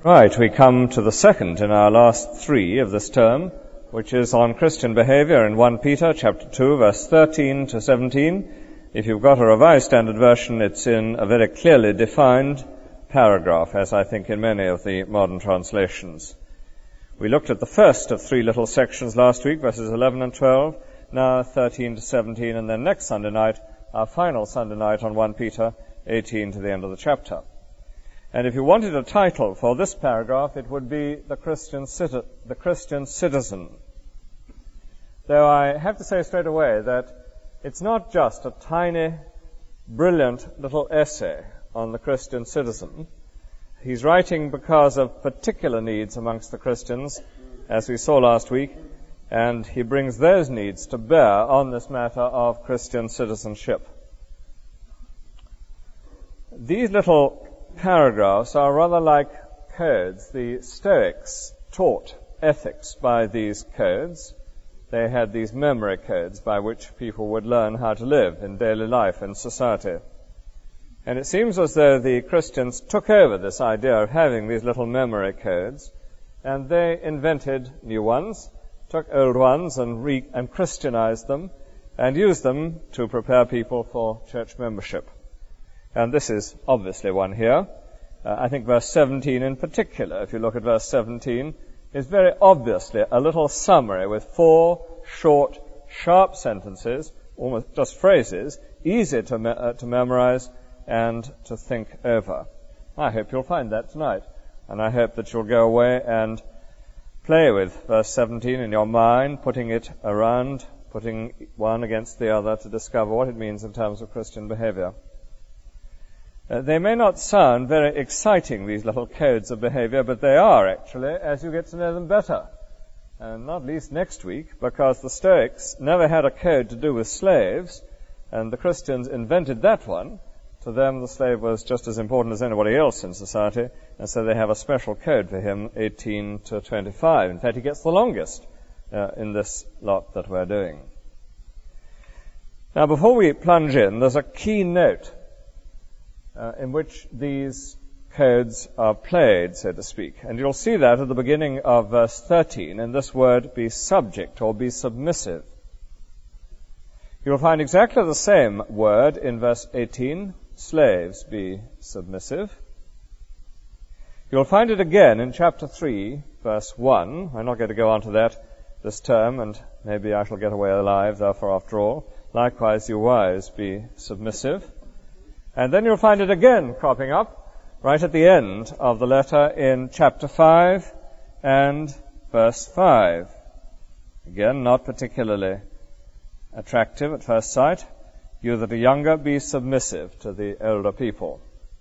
Right, we come to the second in our last three of this term, which is on Christian behavior in 1 Peter chapter 2, verse 13 to 17. If you've got a Revised Standard Version, it's in a very clearly defined paragraph, as I think in many of the modern translations. We looked at the first of three little sections last week, verses 11 and 12, now 13 to 17, and then next Sunday night, our final Sunday night on 1 Peter, 18 to the end of the chapter. And if you wanted a title for this paragraph, it would be The Christian Citizen. Though I have to say straight away that it's not just a tiny, brilliant little essay on the Christian citizen. He's writing because of particular needs amongst the Christians, as we saw last week, and he brings those needs to bear on this matter of Christian citizenship. These little paragraphs are rather like codes. The Stoics taught ethics by these codes. They had these memory codes by which people would learn how to live in daily life and society. And it seems as though the Christians took over this idea of having these little memory codes, and they invented new ones, took old ones and Christianized them, and used them to prepare people for church membership. And this is obviously one here. I think verse 17 in particular, if you look at verse 17, is very obviously a little summary with 4 short, sharp sentences, almost just phrases, easy to memorize and to think over. I hope you'll find that tonight, and I hope that you'll go away and play with verse 17 in your mind, putting it around, putting one against the other to discover what it means in terms of Christian behavior. They may not sound very exciting, these little codes of behavior, but they are actually, as you get to know them better. And not least next week, because the Stoics never had a code to do with slaves, and the Christians invented that one. To them, the slave was just as important as anybody else in society, and so they have a special code for him, 18 to 25. In fact, he gets the longest in this lot that we're doing. Now, before we plunge in, there's a key note in which these codes are played, so to speak. And you'll see that at the beginning of verse 13, in this word, be subject or be submissive. You'll find exactly the same word in verse 18, slaves, be submissive. You'll find it again in chapter 3, verse 1. I'm not going to go on to that this term, and maybe I shall get away alive, therefore, after all. Likewise, you wives, be submissive. And then you'll find it again cropping up right at the end of the letter in chapter 5 and verse 5. Again, not particularly attractive at first sight. You that are younger, be submissive to the older people.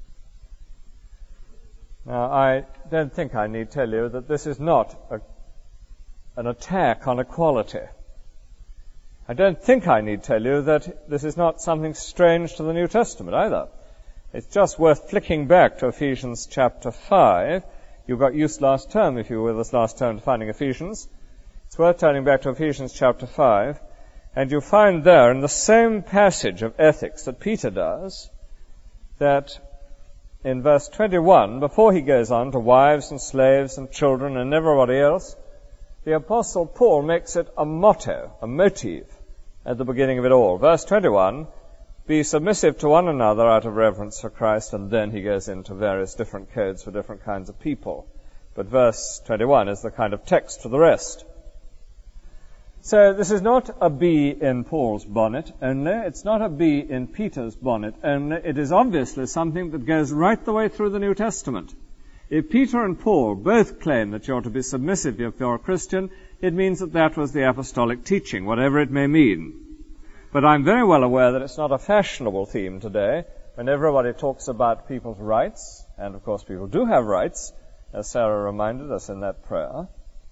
Now, I don't think I need tell you that this is not an attack on equality. I don't think I need tell you that this is not something strange to the New Testament either. It's just worth flicking back to Ephesians chapter 5. You got used last term, if you were with us last term, to finding Ephesians. It's worth turning back to Ephesians chapter 5. And you find there, in the same passage of ethics that Peter does, that in verse 21, before he goes on to wives and slaves and children and everybody else, the Apostle Paul makes it a motto, a motive, at the beginning of it all. Verse 21, be submissive to one another out of reverence for Christ, and then he goes into various different codes for different kinds of people. But verse 21 is the kind of text for the rest. So this is not a bee in Paul's bonnet only. It's not a bee in Peter's bonnet only. It is obviously something that goes right the way through the New Testament. If Peter and Paul both claim that you're to be submissive if you're a Christian, it means that that was the apostolic teaching, whatever it may mean. But I'm very well aware that it's not a fashionable theme today when everybody talks about people's rights, and of course people do have rights, as Sarah reminded us in that prayer.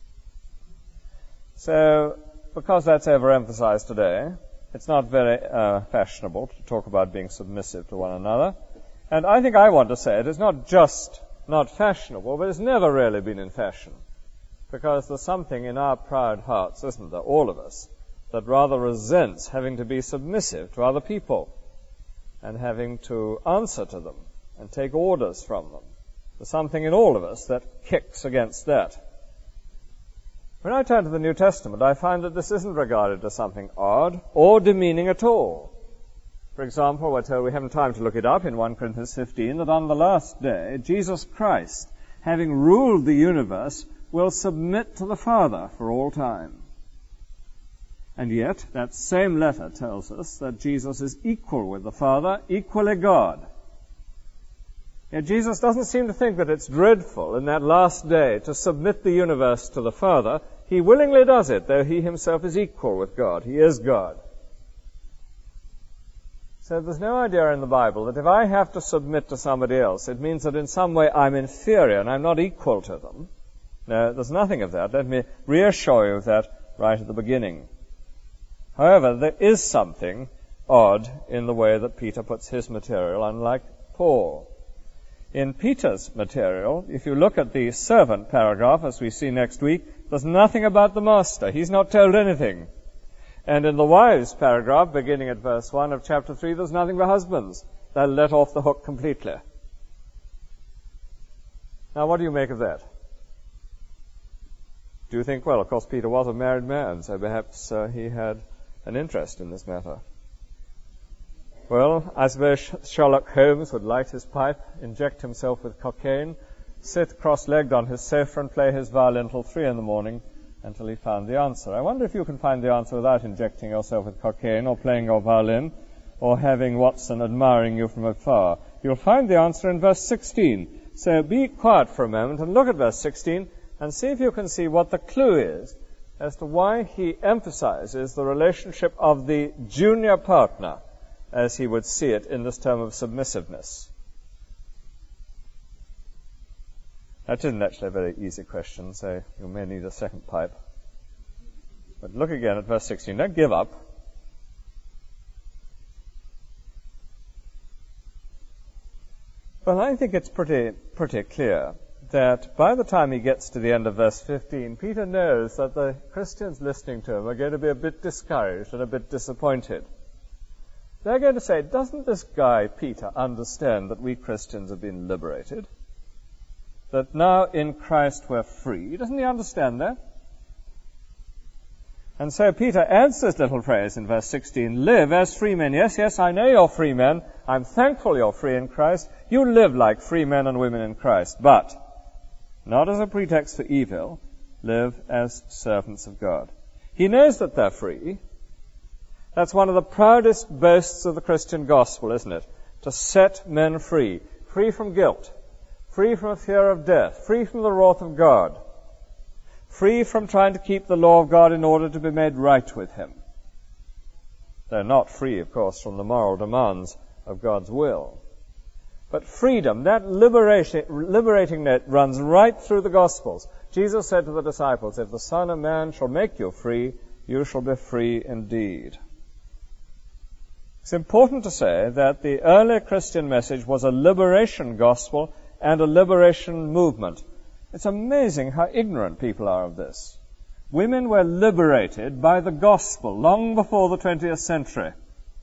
So, because that's overemphasized today, it's not very fashionable to talk about being submissive to one another. And I think I want to say it is not just not fashionable, but it's never really been in fashion. Because there's something in our proud hearts, isn't there, all of us, that rather resents having to be submissive to other people and having to answer to them and take orders from them. There's something in all of us that kicks against that. When I turn to the New Testament, I find that this isn't regarded as something odd or demeaning at all. For example, we're told, we haven't time to look it up, in 1 Corinthians 15, that on the last day, Jesus Christ, having ruled the universe, will submit to the Father for all time. And yet, that same letter tells us that Jesus is equal with the Father, equally God. Yet Jesus doesn't seem to think that it's dreadful in that last day to submit the universe to the Father. He willingly does it, though he himself is equal with God. He is God. So there's no idea in the Bible that if I have to submit to somebody else, it means that in some way I'm inferior and I'm not equal to them. No, there's nothing of that. Let me reassure you of that right at the beginning. However, there is something odd in the way that Peter puts his material, unlike Paul. In Peter's material, if you look at the servant paragraph, as we see next week, there's nothing about the master. He's not told anything. And in the wives paragraph, beginning at verse 1 of chapter 3, there's nothing for husbands. They're let off the hook completely. Now, what do you make of that? Do you think, well, of course, Peter was a married man, so perhaps he had an interest in this matter? Well, I suppose Sherlock Holmes would light his pipe, inject himself with cocaine, sit cross-legged on his sofa and play his violin till 3 a.m. until he found the answer. I wonder if you can find the answer without injecting yourself with cocaine or playing your violin or having Watson admiring you from afar. You'll find the answer in verse 16. So be quiet for a moment and look at verse 16 and see if you can see what the clue is as to why he emphasizes the relationship of the junior partner as he would see it in this term of submissiveness. That isn't actually a very easy question, so you may need a second pipe. But look again at verse 16. Don't give up. Well, I think it's pretty clear that by the time he gets to the end of verse 15, Peter knows that the Christians listening to him are going to be a bit discouraged and a bit disappointed. They're going to say, doesn't this guy, Peter, understand that we Christians have been liberated? That now in Christ we're free? Doesn't he understand that? And so Peter adds this little phrase in verse 16, live as free men. Yes, I know you're free men. I'm thankful you're free in Christ. You live like free men and women in Christ. But, not as a pretext for evil, live as servants of God. He knows that they're free. That's one of the proudest boasts of the Christian gospel, isn't it? To set men free. Free from guilt. Free from a fear of death. Free from the wrath of God. Free from trying to keep the law of God in order to be made right with Him. They're not free, of course, from the moral demands of God's will. But freedom, that liberating net runs right through the Gospels. Jesus said to the disciples, if the Son of Man shall make you free, you shall be free indeed. It's important to say that the early Christian message was a liberation gospel and a liberation movement. It's amazing how ignorant people are of this. Women were liberated by the gospel long before the 20th century.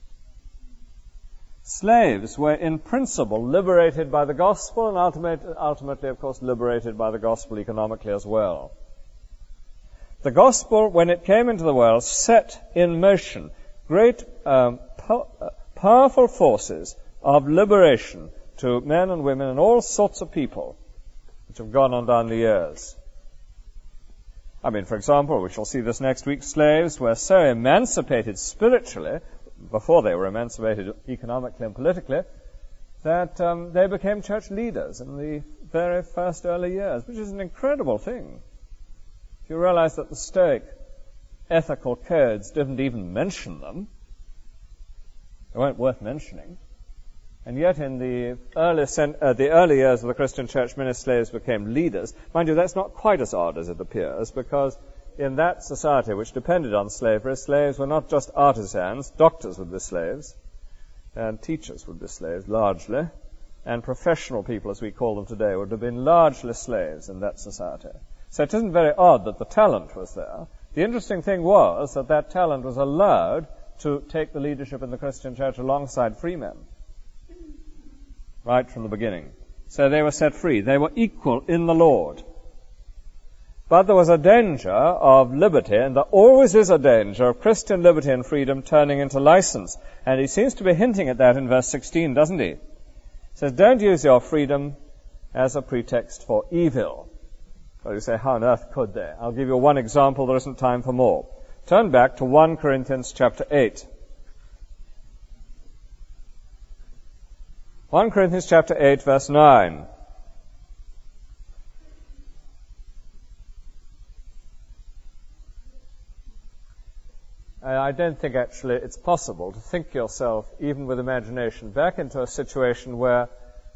Slaves were in principle liberated by the gospel and ultimately, of course, liberated by the gospel economically as well. The gospel, when it came into the world, set in motion great powerful forces of liberation to men and women and all sorts of people which have gone on down the years. I mean, for example, we shall see this next week, slaves were so emancipated spiritually, before they were emancipated economically and politically, that they became church leaders in the very first early years, which is an incredible thing. If you realize that the Stoic ethical codes didn't even mention them, they weren't worth mentioning. And yet in the early years of the Christian church, many slaves became leaders. Mind you, that's not quite as odd as it appears, because in that society which depended on slavery, slaves were not just artisans. Doctors would be slaves, and teachers would be slaves, largely, and professional people, as we call them today, would have been largely slaves in that society. So it isn't very odd that the talent was there. The interesting thing was that that talent was allowed to take the leadership in the Christian church alongside free men, right from the beginning. So they were set free. They were equal in the Lord. But there was a danger of liberty, and there always is a danger of Christian liberty and freedom turning into license. And he seems to be hinting at that in verse 16, doesn't he? He says, don't use your freedom as a pretext for evil. Well, you say, how on earth could they? I'll give you one example. There isn't time for more. Turn back to 1 Corinthians chapter 8. 1 Corinthians chapter 8, verse 9. I don't think actually it's possible to think yourself, even with imagination, back into a situation where,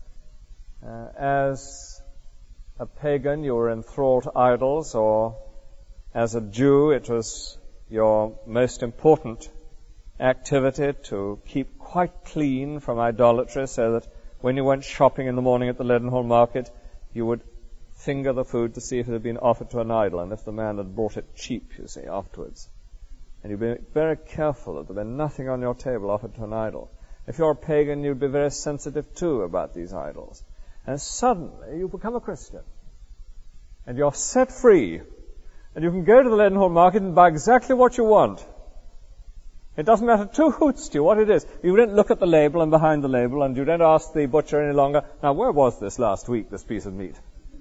as a pagan, you were enthralled to idols, or as a Jew, it was your most important activity to keep quite clean from idolatry, so that when you went shopping in the morning at the Leadenhall Market, you would finger the food to see if it had been offered to an idol, and if the man had bought it cheap, you see, afterwards. And you'd be very careful that there be nothing on your table offered to an idol. If you're a pagan, you'd be very sensitive too about these idols. And suddenly you become a Christian. And you're set free. And you can go to the Leadenhall Market and buy exactly what you want. It doesn't matter two hoots to you what it is. You don't look at the label and behind the label, and you don't ask the butcher any longer, now where was this last week, this piece of meat?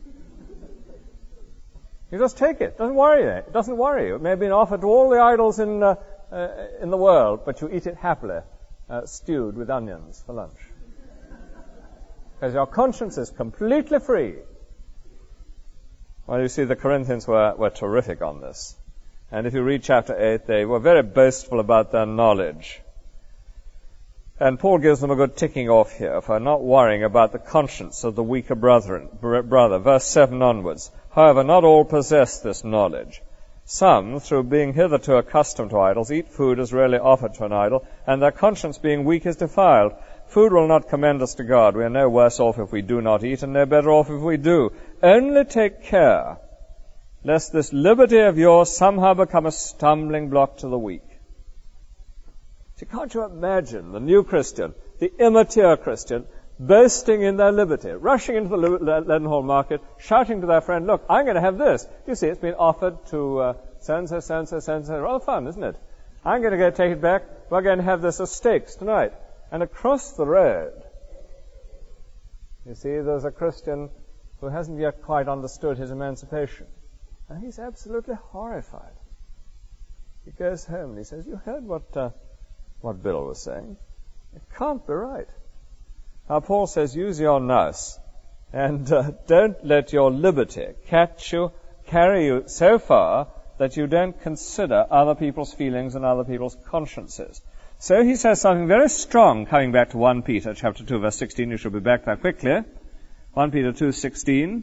You just take it. It doesn't worry you. It doesn't worry you. It may have been offered to all the idols in the world, but you eat it happily, stewed with onions for lunch. Because your conscience is completely free. Well, you see, the Corinthians were terrific on this. And if you read chapter 8, they were very boastful about their knowledge. And Paul gives them a good ticking off here for not worrying about the conscience of the weaker brother. Verse 7 onwards. However, not all possess this knowledge. Some, through being hitherto accustomed to idols, eat food as rarely offered to an idol, and their conscience being weak is defiled. Food will not commend us to God. We are no worse off if we do not eat, and no better off if we do. Only take care, lest this liberty of yours somehow become a stumbling block to the weak. See, can't you imagine the new Christian, the immature Christian, boasting in their liberty, rushing into the Leadenhall Market, shouting to their friend, look, I'm going to have this. You see, it's been offered to so-and-so, so-and-so, so-and-so. Rather fun, isn't it? I'm going to go take it back. We're going to have this as steaks tonight. And across the road, you see, there's a Christian who hasn't yet quite understood his emancipation. And he's absolutely horrified. He goes home and he says, you heard what Bill was saying? It can't be right. Now, Paul says, use your nous, and don't let your liberty carry you so far that you don't consider other people's feelings and other people's consciences. So he says something very strong, coming back to 1 Peter chapter 2, verse 16. You should be back there quickly. 1 Peter 2:16.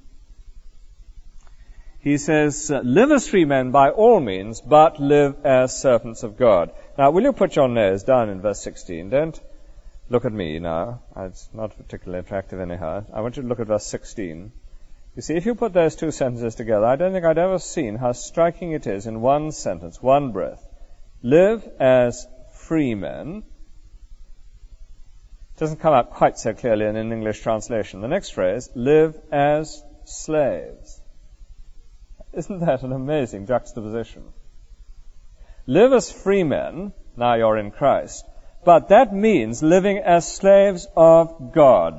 He says, live as free men by all means, but live as servants of God. Now, will you put your nose down in verse 16? Don't look at me now. It's not particularly attractive anyhow. I want you to look at verse 16. You see, if you put those two sentences together, I don't think I'd ever seen how striking it is in one sentence, one breath. Live as free men. It doesn't come out quite so clearly in an English translation. The next phrase, live as slaves. Isn't that an amazing juxtaposition? Live as free men, now you're in Christ, but that means living as slaves of God.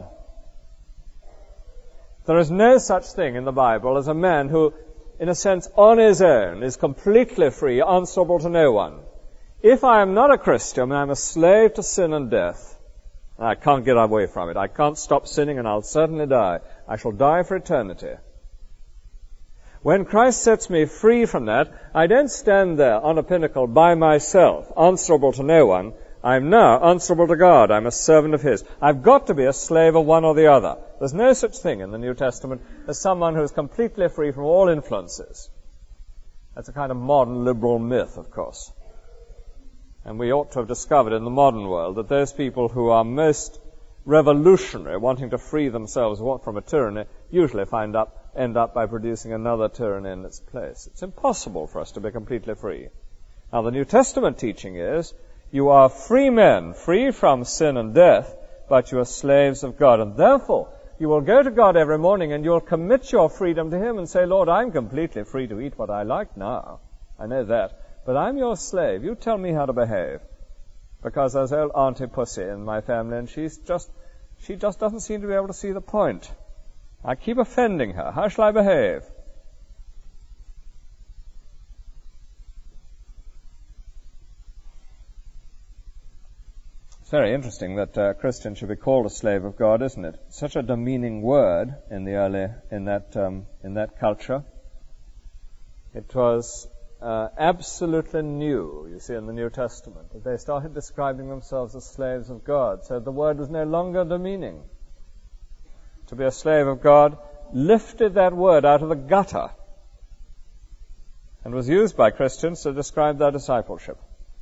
There is no such thing in the Bible as a man who, in a sense, on his own, is completely free, answerable to no one. If I am not a Christian, I'm a slave to sin and death. I can't get away from it. I can't stop sinning, and I'll certainly die. I shall die for eternity. When Christ sets me free from that, I don't stand there on a pinnacle by myself, answerable to no one. I'm now answerable to God. I'm a servant of His. I've got to be a slave of one or the other. There's no such thing in the New Testament as someone who's completely free from all influences. That's a kind of modern liberal myth, of course. And we ought to have discovered in the modern world that those people who are most revolutionary, wanting to free themselves from a tyranny, usually end up by producing another tyranny in its place. It's impossible for us to be completely free. Now, the New Testament teaching is, you are free men, free from sin and death, but you are slaves of God. And therefore, You will go to God every morning and you'll commit your freedom to Him and say, Lord, I'm completely free to eat what I like now. I know that. But I'm your slave. You tell me how to behave. Because there's old Auntie Pussy in my family, and she just doesn't seem to be able to see the point. I keep offending her. How shall I behave? It's very interesting that a Christian should be called a slave of God, isn't it? Such a demeaning word in that culture. It was absolutely new, you see, in the New Testament, that they started describing themselves as slaves of God. So the word was no longer demeaning. To be a slave of God lifted that word out of the gutter and was used by Christians to describe their discipleship.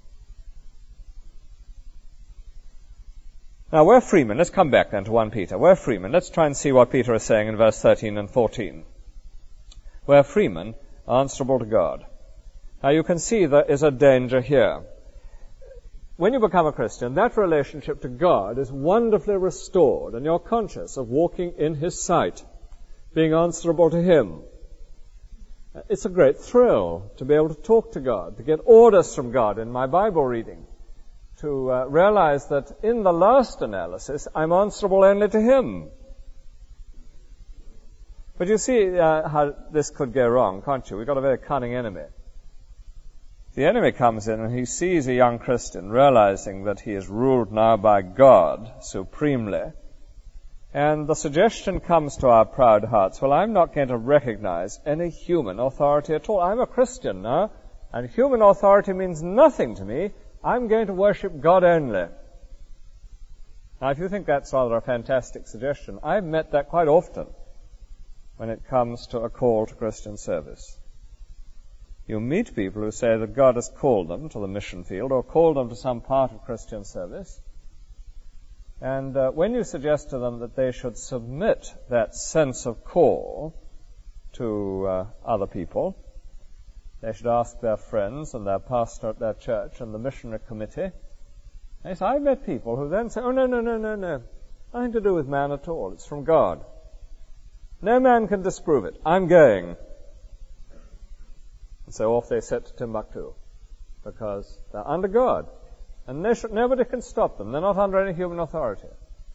Now, we're freemen. Let's come back then to 1 Peter. We're freemen. Let's try and see what Peter is saying in verse 13 and 14. We're freemen, answerable to God. Now, you can see there is a danger here. When you become a Christian, that relationship to God is wonderfully restored, and you're conscious of walking in His sight, being answerable to Him. It's a great thrill to be able to talk to God, to get orders from God in my Bible reading, to realize that in the last analysis, I'm answerable only to Him. But you see how this could go wrong, can't you? We've got a very cunning enemy. The enemy comes in and he sees a young Christian realizing that he is ruled now by God supremely. And the suggestion comes to our proud hearts, well, I'm not going to recognize any human authority at all. I'm a Christian now, and human authority means nothing to me. I'm going to worship God only. Now, if you think that's rather a fantastic suggestion, I've met that quite often when it comes to a call to Christian service. You meet people who say that God has called them to the mission field or called them to some part of Christian service. And when you suggest to them that they should submit that sense of call to other people, they should ask their friends and their pastor at their church and the missionary committee. Yes, I've met people who then say, oh, no, nothing to do with man at all. It's from God. No man can disprove it. I'm going. And so off they set to Timbuktu, because they're under God. And nobody can stop them. They're not under any human authority.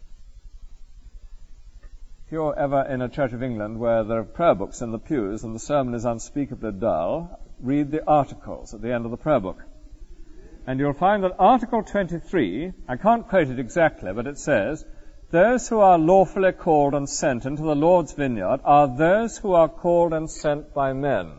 If you're ever in a Church of England where there are prayer books in the pews and the sermon is unspeakably dull, read the articles at the end of the prayer book. And you'll find that Article 23, I can't quote it exactly, but it says, those who are lawfully called and sent into the Lord's vineyard are those who are called and sent by men.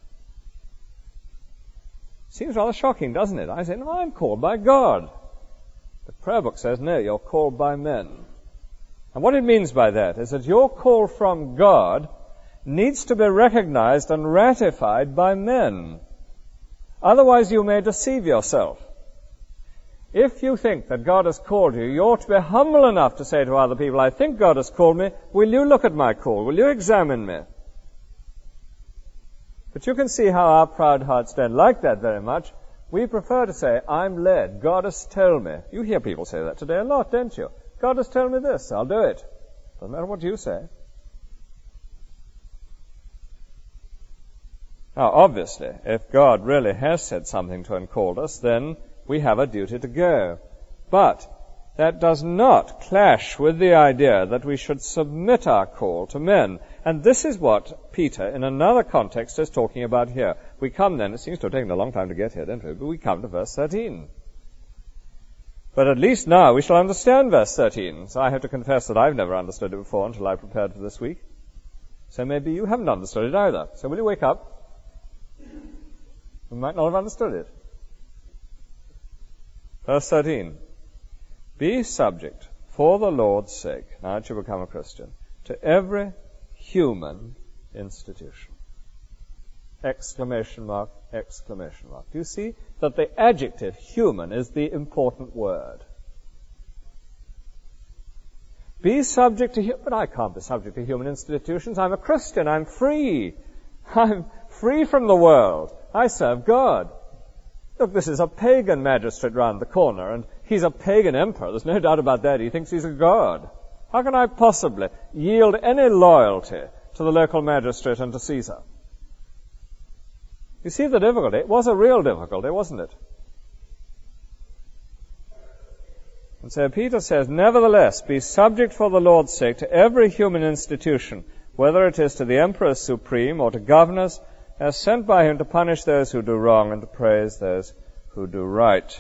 Seems rather shocking, doesn't it? I say, no, I'm called by God. The prayer book says, no, you're called by men. And what it means by that is that your call from God needs to be recognized and ratified by men. Otherwise, you may deceive yourself. If you think that God has called you, you ought to be humble enough to say to other people, I think God has called me. Will you look at my call? Will you examine me? But you can see how our proud hearts don't like that very much. We prefer to say, I'm led. God has told me. You hear people say that today a lot, don't you? God has told me this. I'll do it. Doesn't matter what you say. Now, obviously, if God really has said something to and called us, then we have a duty to go. But that does not clash with the idea that we should submit our call to men. And this is what Peter, in another context, is talking about here. We come then, it seems to have taken a long time to get here, don't we? But we come to verse 13. But at least now we shall understand verse 13. So I have to confess that I've never understood it before until I prepared for this week. So maybe you haven't understood it either. So will you wake up? You might not have understood it. Verse 13. Be subject, for the Lord's sake, now that you become a Christian, to every human institution. Exclamation mark, exclamation mark. Do you see that the adjective human is the important word? Be subject to but I can't be subject to human institutions. I'm a Christian. I'm free. I'm free from the world. I serve God. Look, this is a pagan magistrate round the corner, and he's a pagan emperor. There's no doubt about that. He thinks he's a god. How can I possibly yield any loyalty to the local magistrate and to Caesar? You see the difficulty? It was a real difficulty, wasn't it? And so Peter says, nevertheless, be subject for the Lord's sake to every human institution, whether it is to the emperor supreme or to governors, as sent by him to punish those who do wrong and to praise those who do right.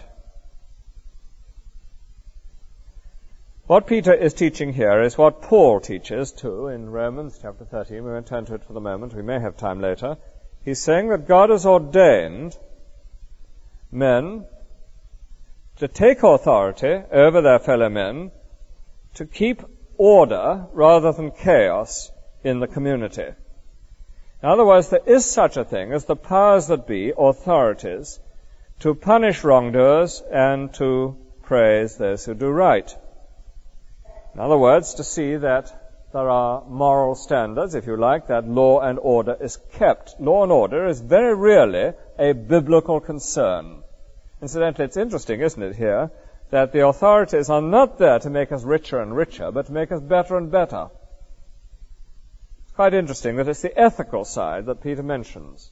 What Peter is teaching here is what Paul teaches too in Romans chapter 13. We won't turn to it for the moment. We may have time later. He's saying that God has ordained men to take authority over their fellow men, to keep order rather than chaos in the community. In other words, there is such a thing as the powers that be, authorities, to punish wrongdoers and to praise those who do right. In other words, to see that there are moral standards, if you like, that law and order is kept. Law and order is very rarely a biblical concern. Incidentally, it's interesting, isn't it, here, that the authorities are not there to make us richer and richer, but to make us better and better. It's quite interesting that it's the ethical side that Peter mentions.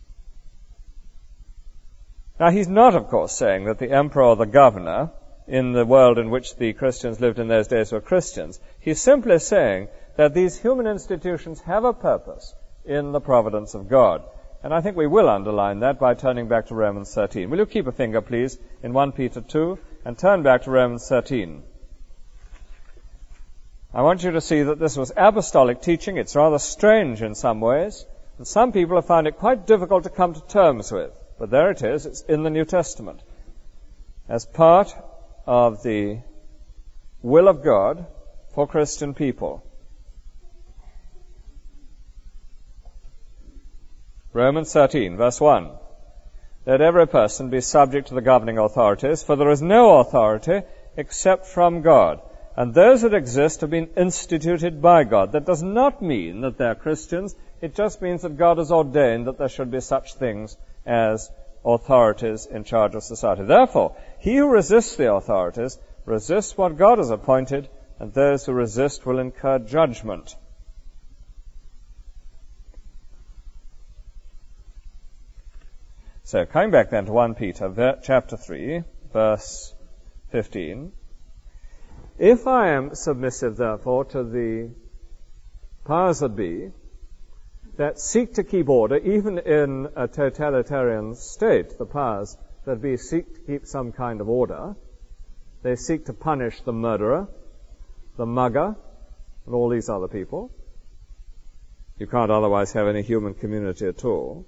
Now, he's not, of course, saying that the emperor or the governor, in the world in which the Christians lived in those days, were Christians. He's simply saying that these human institutions have a purpose in the providence of God. And I think we will underline that by turning back to Romans 13. Will you keep a finger, please, in 1 Peter 2 and turn back to Romans 13. I want you to see that this was apostolic teaching. It's rather strange in some ways, and some people have found it quite difficult to come to terms with. But there it is. It's in the New Testament. As part of the will of God for Christian people. Romans 13, verse 1. Let every person be subject to the governing authorities, for there is no authority except from God, and those that exist have been instituted by God. That does not mean that they're Christians. It just means that God has ordained that there should be such things as authorities in charge of society. Therefore, he who resists the authorities resists what God has appointed, and those who resist will incur judgment. So, coming back then to 1 Peter, chapter 3, verse 15. If I am submissive, therefore, to the powers that be, that seek to keep order, even in a totalitarian state, the powers that be seek to keep some kind of order. They seek to punish the murderer, the mugger, and all these other people. You can't otherwise have any human community at all.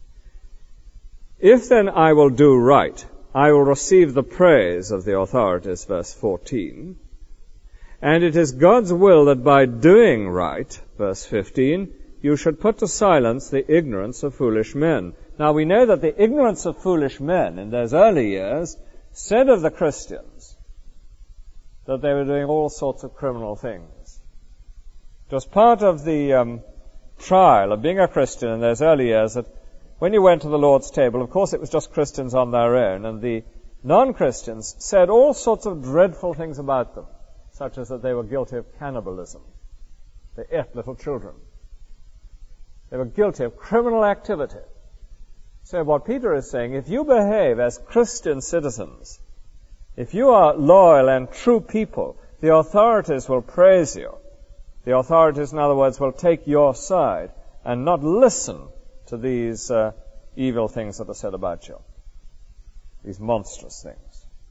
If then I will do right, I will receive the praise of the authorities, verse 14. And it is God's will that by doing right, verse 15, you should put to silence the ignorance of foolish men. Now we know that the ignorance of foolish men in those early years said of the Christians that they were doing all sorts of criminal things. It was part of the trial of being a Christian in those early years that when you went to the Lord's table, of course it was just Christians on their own, and the non-Christians said all sorts of dreadful things about them, such as that they were guilty of cannibalism. They ate little children. They were guilty of criminal activity. So what Peter is saying, if you behave as Christian citizens, if you are loyal and true people, the authorities will praise you. The authorities, in other words, will take your side and not listen to these evil things that are said about you, these monstrous things.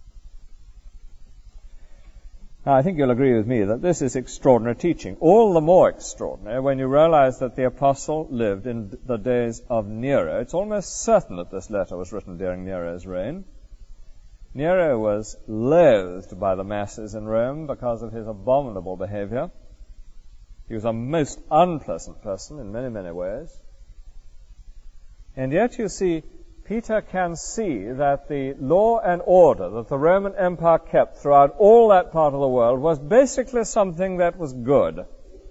Now, I think you'll agree with me that this is extraordinary teaching, all the more extraordinary when you realize that the apostle lived in the days of Nero. It's almost certain that this letter was written during Nero's reign. Nero was loathed by the masses in Rome because of his abominable behavior. He was a most unpleasant person in many, many ways. And yet, you see, Peter can see that the law and order that the Roman Empire kept throughout all that part of the world was basically something that was good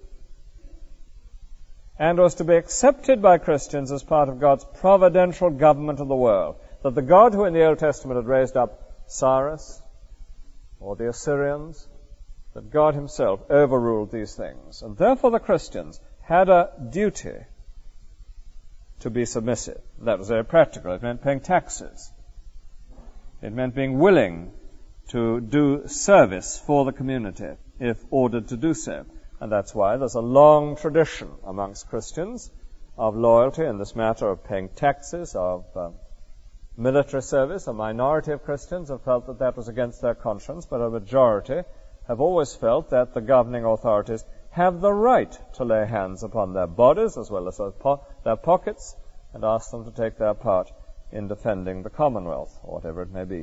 and was to be accepted by Christians as part of God's providential government of the world. That the God who in the Old Testament had raised up Cyrus or the Assyrians, that God himself overruled these things. And therefore the Christians had a duty to be submissive. That was very practical. It meant paying taxes. It meant being willing to do service for the community if ordered to do so. And that's why there's a long tradition amongst Christians of loyalty in this matter of paying taxes, of military service. A minority of Christians have felt that that was against their conscience, but a majority have always felt that the governing authorities have the right to lay hands upon their bodies as well as their pockets and ask them to take their part in defending the Commonwealth, or whatever it may be.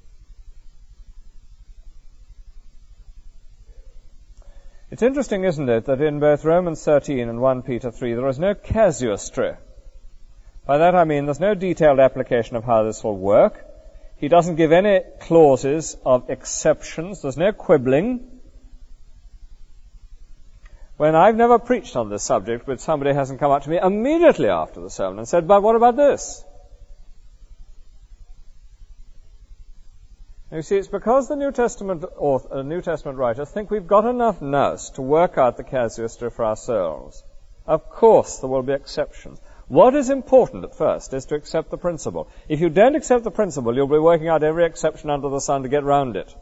It's interesting, isn't it, that in both Romans 13 and 1 Peter 3 there is no casuistry. By that I mean there's no detailed application of how this will work. He doesn't give any clauses of exceptions. There's no quibbling. When I've never preached on this subject, but somebody hasn't come up to me immediately after the sermon and said, but what about this? You see, it's because the New Testament writers think we've got enough nous to work out the casuistry for ourselves. Of course, there will be exceptions. What is important at first is to accept the principle. If you don't accept the principle, you'll be working out every exception under the sun to get round it.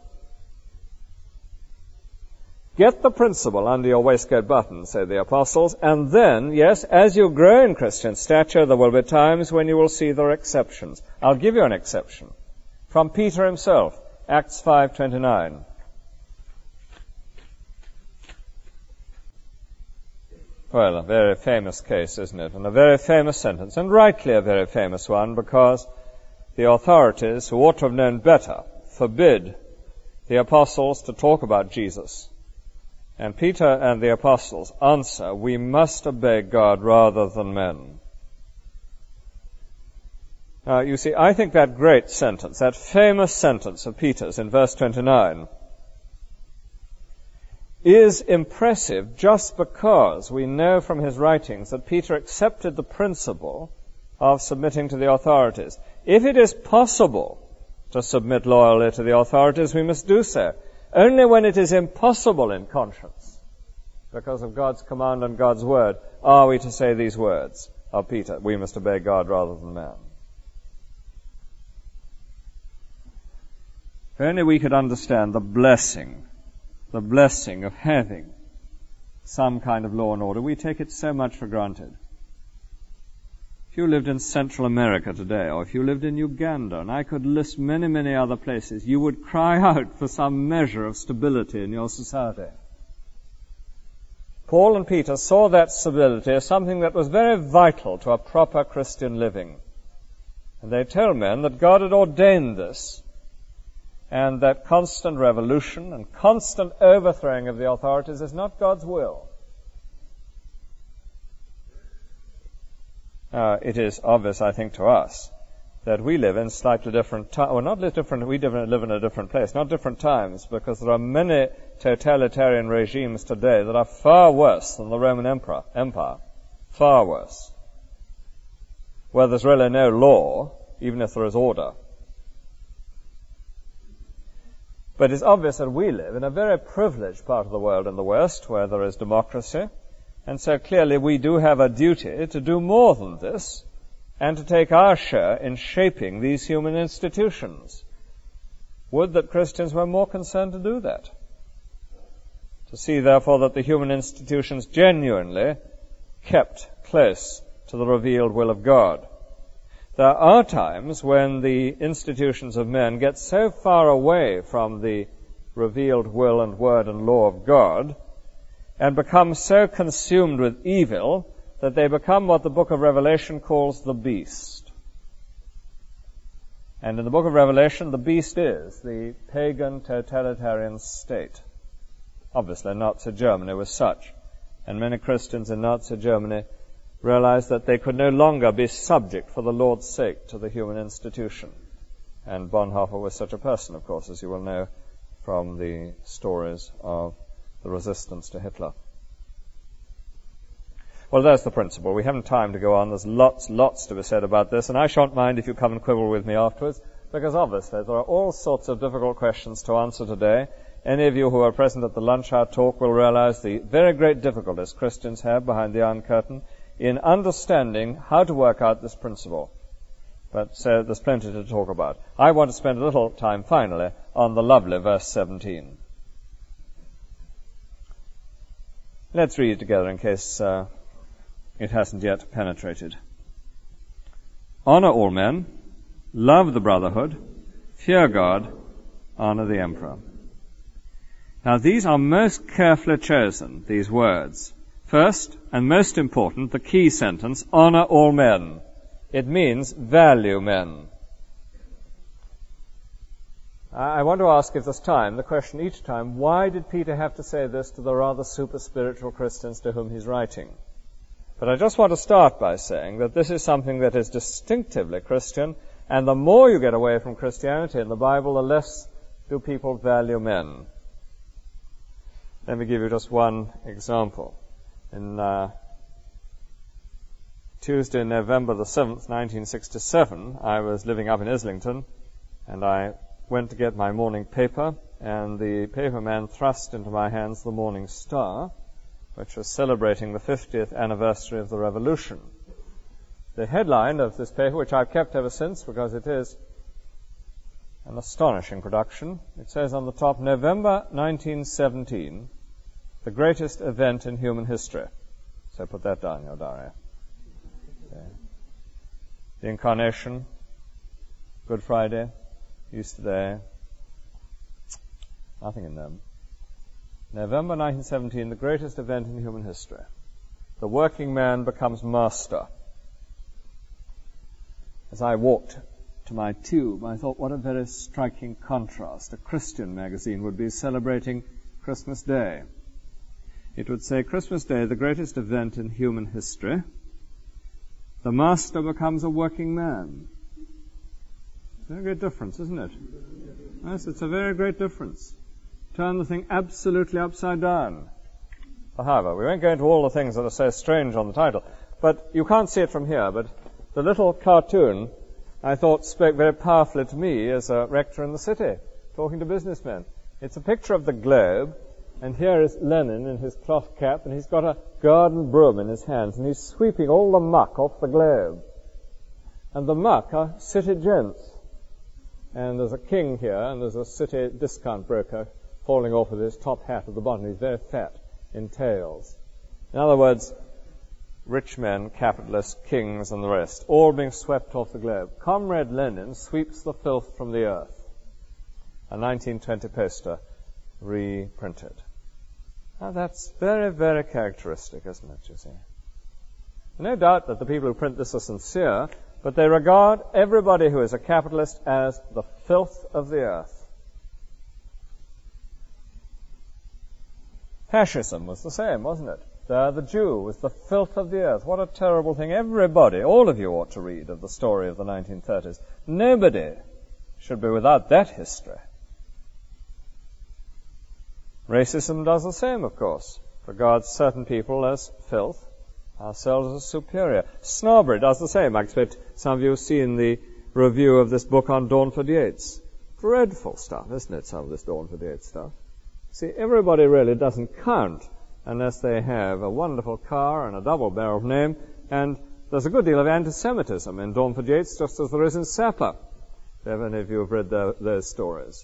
Get the principle under your waistcoat button, say the apostles, and then, yes, as you grow in Christian stature, there will be times when you will see there are exceptions. I'll give you an exception. From Peter himself, Acts 5:29. Well, a very famous case, isn't it? And a very famous sentence, and rightly a very famous one, because the authorities, who ought to have known better, forbid the apostles to talk about Jesus. And Peter and the apostles answer, we must obey God rather than men. Now, you see, I think that great sentence, that famous sentence of Peter's in verse 29, is impressive just because we know from his writings that Peter accepted the principle of submitting to the authorities. If it is possible to submit loyally to the authorities, we must do so. Only when it is impossible in conscience, because of God's command and God's word, are we to say these words of Peter, we must obey God rather than man. If only we could understand the blessing of having some kind of law and order. We take it so much for granted. If you lived in Central America today, or if you lived in Uganda, and I could list many, many other places, you would cry out for some measure of stability in your society. Paul and Peter saw that stability as something that was very vital to a proper Christian living. And they told men that God had ordained this, and that constant revolution and constant overthrowing of the authorities is not God's will. It is obvious, I think, to us that we live in slightly different times, or not different, we live in a different place, not different times, because there are many totalitarian regimes today that are far worse than the Roman Empire, far worse, where there's really no law, even if there is order. But it's obvious that we live in a very privileged part of the world in the West, where there is democracy, and so clearly we do have a duty to do more than this, and to take our share in shaping these human institutions. Would that Christians were more concerned to do that. To see, therefore, that the human institutions genuinely kept close to the revealed will of God. There are times when the institutions of men get so far away from the revealed will and word and law of God, and become so consumed with evil that they become what the book of Revelation calls the beast. And in the book of Revelation, the beast is the pagan totalitarian state. Obviously, Nazi Germany was such. And many Christians in Nazi Germany realized that they could no longer be subject for the Lord's sake to the human institution. And Bonhoeffer was such a person, of course, as you will know from the stories of the resistance to Hitler. Well, there's the principle. We haven't time to go on. There's lots to be said about this, and I shan't mind if you come and quibble with me afterwards, because obviously there are all sorts of difficult questions to answer today. Any of you who are present at the lunch hour talk will realize the very great difficulties Christians have behind the Iron Curtain in understanding how to work out this principle. But so there's plenty to talk about. I want to spend a little time, finally, on the lovely verse 17. Let's read it together in case it hasn't yet penetrated. Honor all men, love the brotherhood, fear God, honor the emperor. Now these are most carefully chosen, these words. First, and most important, the key sentence, honor all men. It means value men. I want to ask, if there's time, the question each time, why did Peter have to say this to the rather super-spiritual Christians to whom he's writing? But I just want to start by saying that this is something that is distinctively Christian, and the more you get away from Christianity and the Bible, the less do people value men. Let me give you just one example. In Tuesday, November the 7th, 1967, I was living up in Islington, and I went to get my morning paper, and the paperman thrust into my hands the Morning Star, which was celebrating the 50th anniversary of the Revolution. The headline of this paper, which I've kept ever since because it is an astonishing production, it says on the top, November 1917, the greatest event in human history. So put that down in your diary. Okay. The Incarnation, Good Friday, Easter Day, nothing in them. November 1917, the greatest event in human history. The working man becomes master. As I walked to my tube, I thought what a very striking contrast. A Christian magazine would be celebrating Christmas Day. It would say, Christmas Day, the greatest event in human history. The master becomes a working man. It's a very great difference, isn't it? Yes, it's a very great difference. Turn the thing absolutely upside down. However, we won't go into all the things that are so strange on the title, but you can't see it from here, but the little cartoon, I thought, spoke very powerfully to me as a rector in the city, talking to businessmen. It's a picture of the globe, and here is Lenin in his cloth cap, and he's got a garden broom in his hands, and he's sweeping all the muck off the globe. And the muck are city gents. And there's a king here, and there's a city discount broker falling off with his top hat at the bottom. He's very fat in tails. In other words, rich men, capitalists, kings, and the rest, all being swept off the globe. Comrade Lenin sweeps the filth from the earth. A 1920 poster reprinted. Now that's very, very characteristic, isn't it, you see? No doubt that the people who print this are sincere, but they regard everybody who is a capitalist as the filth of the earth. Fascism was the same, wasn't it? The Jew was the filth of the earth. What a terrible thing. Everybody, all of you ought to read of the story of the 1930s. Nobody should be without that history. Racism does the same, of course. Regards certain people as filth, ourselves as superior. Snobbery does the same. I expect some of you have seen the review of this book on Dawnford Yates. Dreadful stuff, isn't it, some of this Dawnford Yates stuff? See, everybody really doesn't count unless they have a wonderful car and a double-barreled name, and there's a good deal of anti-Semitism in Dawnford Yates, just as there is in Sapper. If any of you have read those stories.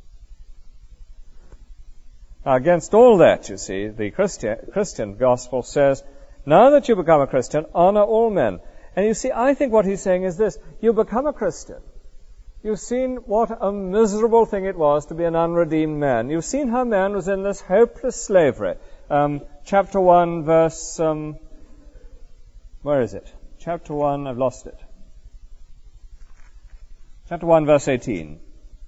Now, against all that, you see, the Christian gospel says, now that you become a Christian, honor all men. And you see, I think what he's saying is this. You become a Christian. You've seen what a miserable thing it was to be an unredeemed man. You've seen how man was in this hopeless slavery. Chapter 1, verse... where is it? Chapter 1, I've lost it. Chapter 1, verse 18.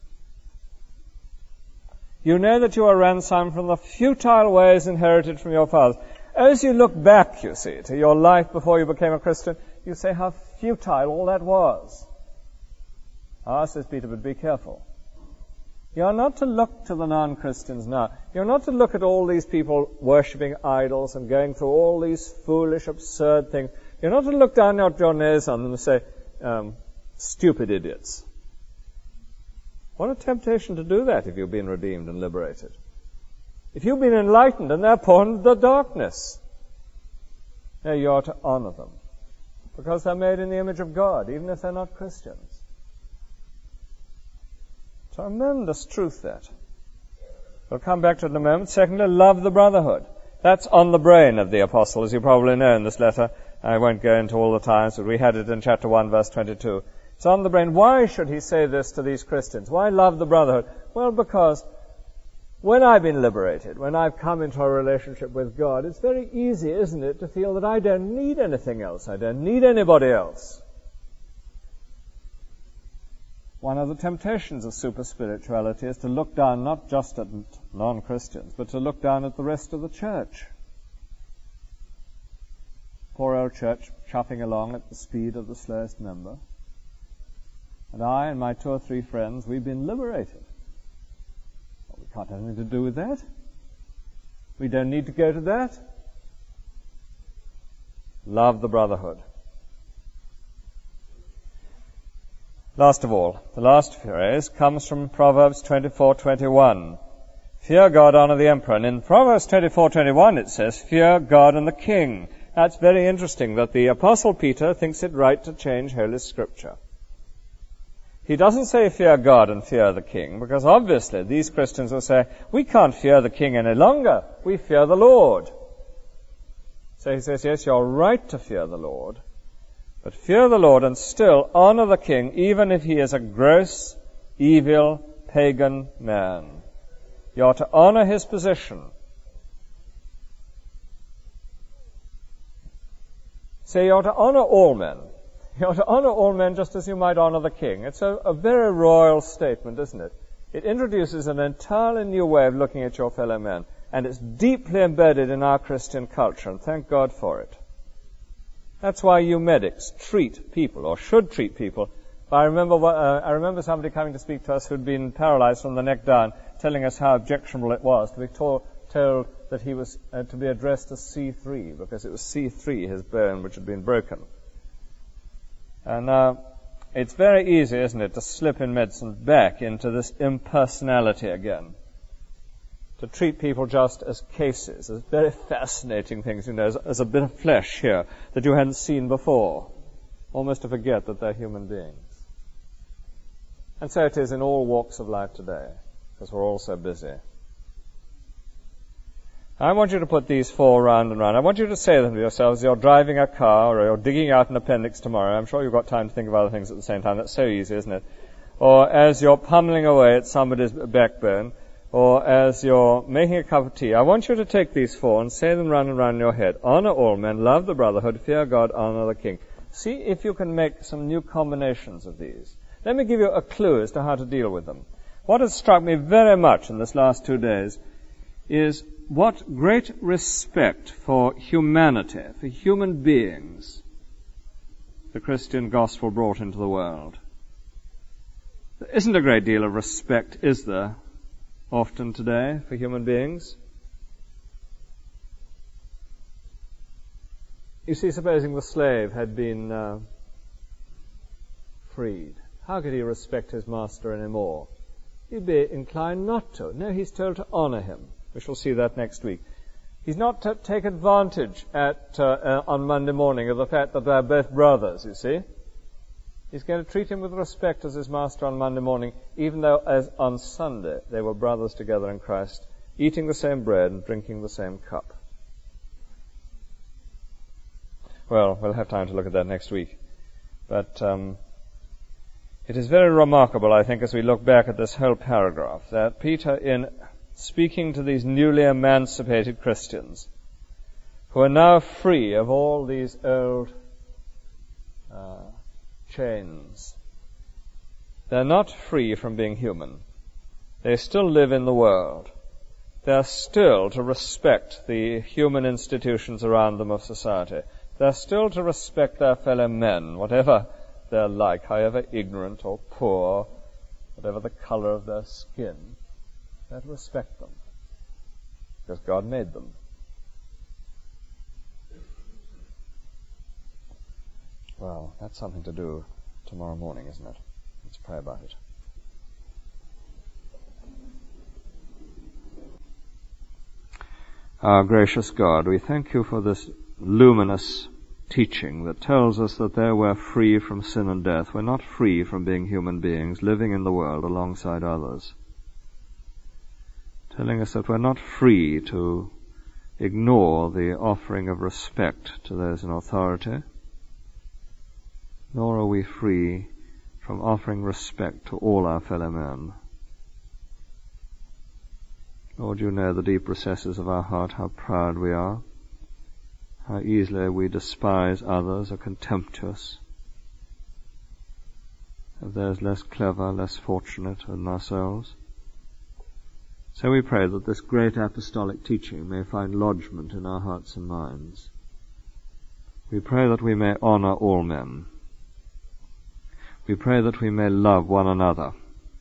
You know that you are ransomed from the futile ways inherited from your fathers. As you look back, you see, to your life before you became a Christian, you say how futile all that was. Ah, says Peter, but be careful. You are not to look to the non-Christians now. You're not to look at all these people worshipping idols and going through all these foolish, absurd things. You're not to look down at your nose on them and say, stupid idiots. What a temptation to do that if you've been redeemed and liberated. If you've been enlightened and they're born in the darkness, now you are to honor them, because they're made in the image of God, even if they're not Christians. Tremendous truth, that. We'll come back to it in a moment. Secondly, love the brotherhood. That's on the brain of the apostle, as you probably know in this letter. I won't go into all the times, but we had it in chapter 1, verse 22. It's on the brain. Why should he say this to these Christians? Why love the brotherhood? Well, because when I've been liberated, when I've come into a relationship with God, it's very easy, isn't it, to feel that I don't need anything else. I don't need anybody else. One of the temptations of super-spirituality is to look down not just at non-Christians, but to look down at the rest of the church. Poor old church chuffing along at the speed of the slowest member. And I and my 2 or 3 friends, we've been liberated. Well, we can't have anything to do with that. We don't need to go to that. Love the brotherhood. Last of all, the last phrase comes from Proverbs 24:21. Fear God, honor the emperor. And in Proverbs 24:21 it says, fear God and the king. That's very interesting that the Apostle Peter thinks it right to change Holy Scripture. He doesn't say fear God and fear the king, because obviously these Christians will say, we can't fear the king any longer. We fear the Lord. So he says, yes, you're right to fear the Lord, but fear the Lord and still honor the king, even if he is a gross, evil, pagan man. You are to honor his position. So you are to honor all men. You are to honor all men just as you might honor the king. It's a very royal statement, isn't it? It introduces an entirely new way of looking at your fellow men, and it's deeply embedded in our Christian culture, and thank God for it. That's why you medics treat people, or should treat people. I remember somebody coming to speak to us who'd been paralyzed from the neck down, telling us how objectionable it was to be told that he was to be addressed as C3, because it was C3, his bone, which had been broken. And it's very easy, isn't it, to slip in medicine back into this impersonality again. To treat people just as cases, as very fascinating things, as a bit of flesh here that you hadn't seen before. Almost to forget that they're human beings. And so it is in all walks of life today, because we're all so busy. I want you to put these 4 round and round. I want you to say them to yourselves as you're driving a car or you're digging out an appendix tomorrow. I'm sure you've got time to think of other things at the same time. That's so easy, isn't it? Or as you're pummeling away at somebody's backbone, or as you're making a cup of tea. I want you to take these 4 and say them round and round in your head. Honor all men, love the brotherhood, fear God, honor the king. See if you can make some new combinations of these. Let me give you a clue as to how to deal with them. What has struck me very much in this last 2 days is what great respect for humanity, for human beings, the Christian gospel brought into the world. There isn't a great deal of respect, is there, often today, for human beings? You see, supposing the slave had been freed, how could he respect his master anymore? He'd be inclined not to. No, he's told to honor him. We shall see that next week. He's not to take advantage on Monday morning of the fact that they're both brothers, you see. He's going to treat him with respect as his master on Monday morning, even though as on Sunday they were brothers together in Christ, eating the same bread and drinking the same cup. Well, we'll have time to look at that next week. But it is very remarkable, I think, as we look back at this whole paragraph, that Peter, in speaking to these newly emancipated Christians, who are now free of all these old chains, they're not free from being human. They still live in the world. They're still to respect the human institutions around them of society. They're still to respect their fellow men, whatever they're like, however ignorant or poor, whatever the color of their skin. They're to respect them, because God made them. Well, that's something to do tomorrow morning, isn't it? Let's pray about it. Our gracious God, we thank you for this luminous teaching that tells us that there we're free from sin and death. We're not free from being human beings living in the world alongside others. Telling us that we're not free to ignore the offering of respect to those in authority, nor are we free from offering respect to all our fellow men. Lord, you know the deep recesses of our heart, how proud we are, how easily we despise others, are contemptuous of those less clever, less fortunate than ourselves. So we pray that this great apostolic teaching may find lodgment in our hearts and minds. We pray that we may honor all men. We pray that we may love one another.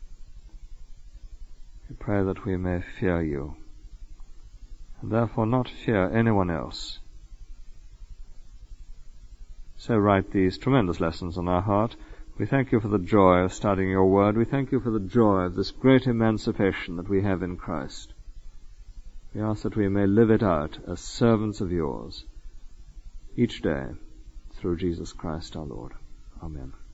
We pray that we may fear you, and therefore not fear anyone else. So write these tremendous lessons on our heart. We thank you for the joy of studying your word. We thank you for the joy of this great emancipation that we have in Christ. We ask that we may live it out as servants of yours each day through Jesus Christ our Lord. Amen.